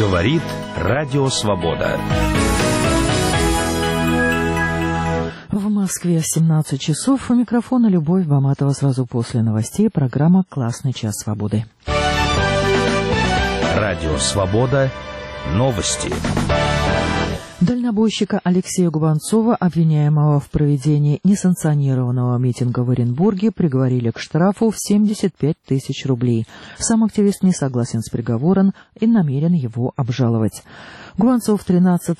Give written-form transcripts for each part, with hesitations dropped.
Говорит Радио Свобода. В Москве 17 часов. У микрофона Любовь Баматова. Сразу после новостей программа «Классный час свободы». Радио Свобода. Новости. Дальнобойщика Алексея Губанцова, обвиняемого в проведении несанкционированного митинга в Оренбурге, приговорили к штрафу в 75 тысяч рублей. Сам активист не согласен с приговором и намерен его обжаловать. Губанцов 30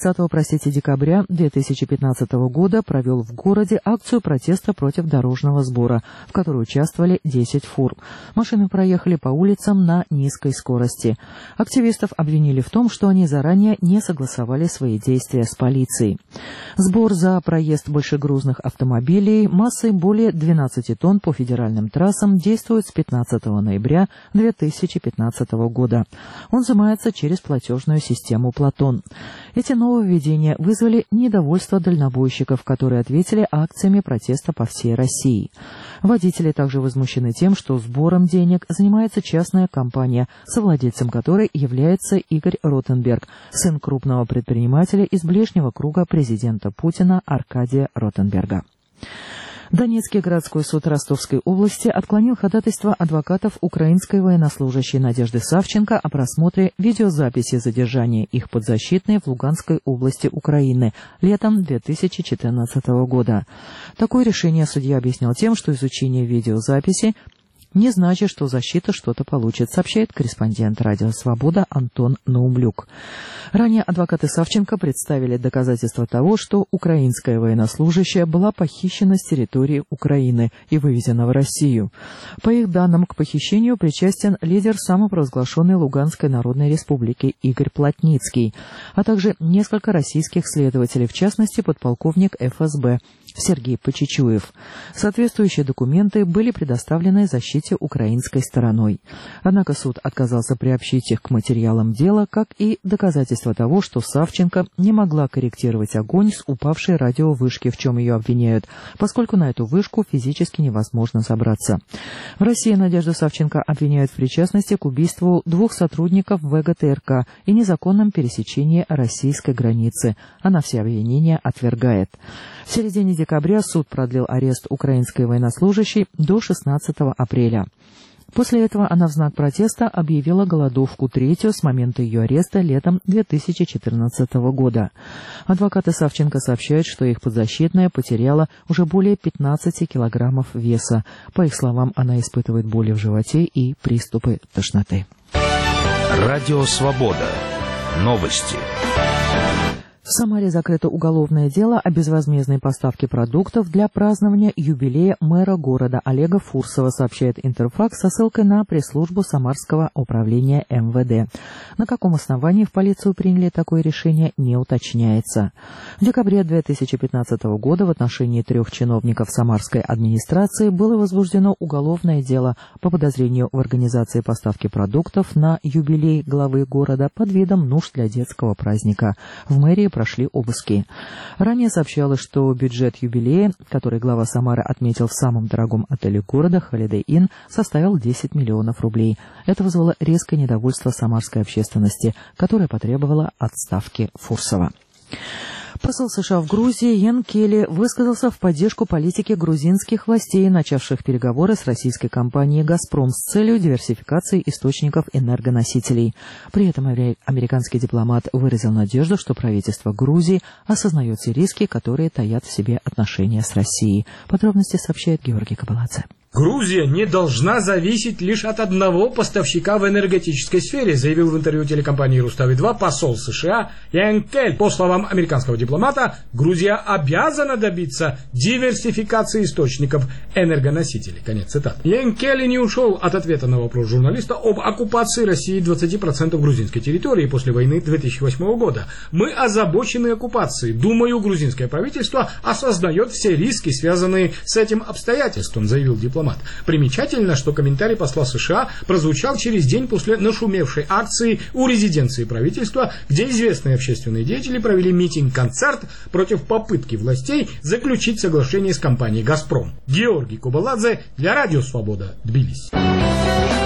декабря 2015 года провел в городе акцию протеста против дорожного сбора, в которой участвовали 10 фур. Машины проехали по улицам на низкой скорости. Активистов обвинили в том, что они заранее не согласовали свои действия с полицией. Сбор за проезд большегрузных автомобилей массой более 12 тонн по федеральным трассам действует с 15 ноября 2015 года. Он взимается через платежную систему «Платон». Эти нововведения вызвали недовольство дальнобойщиков, которые ответили акциями протеста по всей России. Водители также возмущены тем, что сбором денег занимается частная компания, совладельцем которой является Игорь Ротенберг, сын крупного предпринимателя из ближнего круга президента Путина Аркадия Ротенберга. Донецкий городской суд Ростовской области отклонил ходатайство адвокатов украинской военнослужащей Надежды Савченко о просмотре видеозаписи задержания их подзащитной в Луганской области Украины летом 2014 года. Такое решение судья объяснил тем, что изучение видеозаписи не значит, что защита что-то получит, сообщает корреспондент «Радио Свобода» Антон Наумлюк. Ранее адвокаты Савченко представили доказательства того, что украинская военнослужащая была похищена с территории Украины и вывезена в Россию. По их данным, к похищению причастен лидер самопровозглашенной Луганской Народной Республики Игорь Плотницкий, а также несколько российских следователей, в частности, подполковник ФСБ Сергей Почечуев. Соответствующие документы были предоставлены защите украинской стороной. Однако суд отказался приобщить их к материалам дела, как и доказательства того, что Савченко не могла корректировать огонь с упавшей радиовышки, в чем ее обвиняют, поскольку на эту вышку физически невозможно забраться. В России Надежду Савченко обвиняют в причастности к убийству 2 сотрудников ВГТРК и незаконном пересечении российской границы. Она все обвинения отвергает. В середине декабря суд продлил арест украинской военнослужащей до 16 апреля. После этого она в знак протеста объявила голодовку третью с момента ее ареста летом 2014 года. Адвокаты Савченко сообщают, что их подзащитная потеряла уже более 15 килограммов веса. По их словам, она испытывает боли в животе и приступы тошноты. Радио Свобода. Новости. В Самаре закрыто уголовное дело о безвозмездной поставке продуктов для празднования юбилея мэра города Олега Фурсова, сообщает Интерфакс со ссылкой на пресс-службу Самарского управления МВД. На каком основании в полицию приняли такое решение, не уточняется. В декабре 2015 года в отношении 3 чиновников Самарской администрации было возбуждено уголовное дело по подозрению в организации поставки продуктов на юбилей главы города под видом нужд для детского праздника. В мэрии прошли обыски. Ранее сообщалось, что бюджет юбилея, который глава Самары отметил в самом дорогом отеле города Holiday Inn, составил 10 миллионов рублей. Это вызвало резкое недовольство самарской общественности, которая потребовала отставки Фурсова. Посол США в Грузии Ян Келли высказался в поддержку политики грузинских властей, начавших переговоры с российской компанией «Газпром» с целью диверсификации источников энергоносителей. При этом американский дипломат выразил надежду, что правительство Грузии осознает все риски, которые таят в себе отношения с Россией. Подробности сообщает Георгий Кабаладзе. Грузия не должна зависеть лишь от одного поставщика в энергетической сфере, заявил в интервью телекомпании Рустави-2 посол США Ян Келли. По словам американского дипломата, Грузия обязана добиться диверсификации источников энергоносителей. Конец цитаты. Ян Келли не ушел от ответа на вопрос журналиста об оккупации России 20% грузинской территории после войны 2008 года. Мы озабочены оккупацией. Думаю, грузинское правительство осознает все риски, связанные с этим обстоятельством, заявил дипломат. Примечательно, что комментарий посла США прозвучал через день после нашумевшей акции у резиденции правительства, где известные общественные деятели провели митинг-концерт против попытки властей заключить соглашение с компанией «Газпром». Георгий Кабаладзе для Радио Свобода, Тбилиси.